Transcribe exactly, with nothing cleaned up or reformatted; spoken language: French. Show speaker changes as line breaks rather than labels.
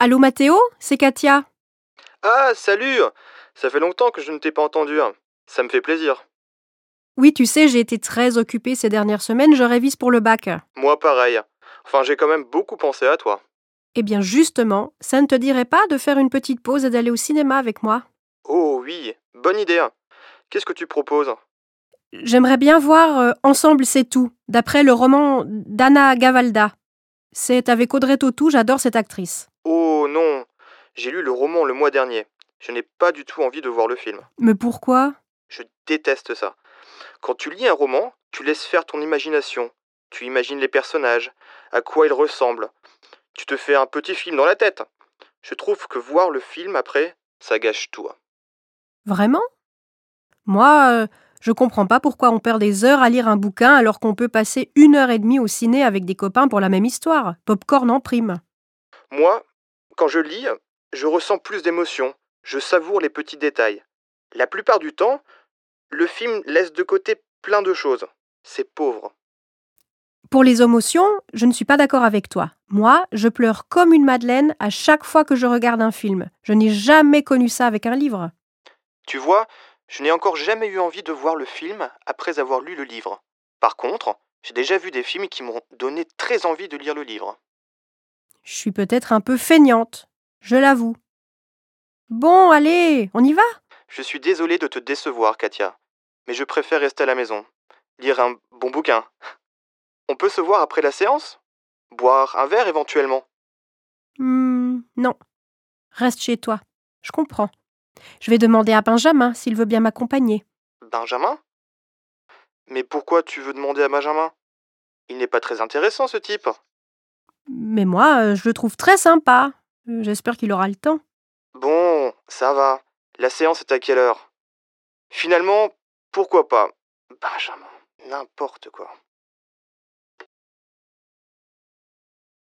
Allô Mathéo, c'est Katia.
Ah, salut! Ça fait longtemps que je ne t'ai pas entendu. Ça me fait plaisir.
Oui, tu sais, j'ai été très occupée ces dernières semaines, je révise pour le bac.
Moi, pareil. Enfin, j'ai quand même beaucoup pensé à toi.
Eh bien justement, ça ne te dirait pas de faire une petite pause et d'aller au cinéma avec moi?
Oh oui, bonne idée. Qu'est-ce que tu proposes?
J'aimerais bien voir euh, Ensemble c'est tout, d'après le roman d'Anna Gavalda. C'est avec Audrey Tautou, j'adore cette actrice.
Oh non, j'ai lu le roman le mois dernier. Je n'ai pas du tout envie de voir le film.
Mais pourquoi?
Je déteste ça. Quand tu lis un roman, tu laisses faire ton imagination. Tu imagines les personnages, à quoi ils ressemblent. Tu te fais un petit film dans la tête. Je trouve que voir le film après, ça gâche tout.
Vraiment? Moi, euh, je comprends pas pourquoi on perd des heures à lire un bouquin alors qu'on peut passer une heure et demie au ciné avec des copains pour la même histoire. Popcorn en prime.
Moi, quand je lis, je ressens plus d'émotion, je savoure les petits détails. La plupart du temps, le film laisse de côté plein de choses. C'est pauvre.
Pour les émotions, je ne suis pas d'accord avec toi. Moi, je pleure comme une madeleine à chaque fois que je regarde un film. Je n'ai jamais connu ça avec un livre.
Tu vois, je n'ai encore jamais eu envie de voir le film après avoir lu le livre. Par contre, j'ai déjà vu des films qui m'ont donné très envie de lire le livre.
Je suis peut-être un peu feignante, je l'avoue. Bon, allez, on y va?
Je suis désolé de te décevoir, Katia, mais je préfère rester à la maison. Lire un bon bouquin. On peut se voir après la séance? Boire un verre éventuellement.
Hmm, non, reste chez toi. Je comprends. Je vais demander à Benjamin s'il veut bien m'accompagner.
Benjamin? Mais pourquoi tu veux demander à Benjamin? Il n'est pas très intéressant, ce type.
Mais moi, euh, je le trouve très sympa. Euh, J'espère qu'il aura le temps.
Bon, ça va. La séance est à quelle heure? Finalement, pourquoi pas? Benjamin, n'importe quoi.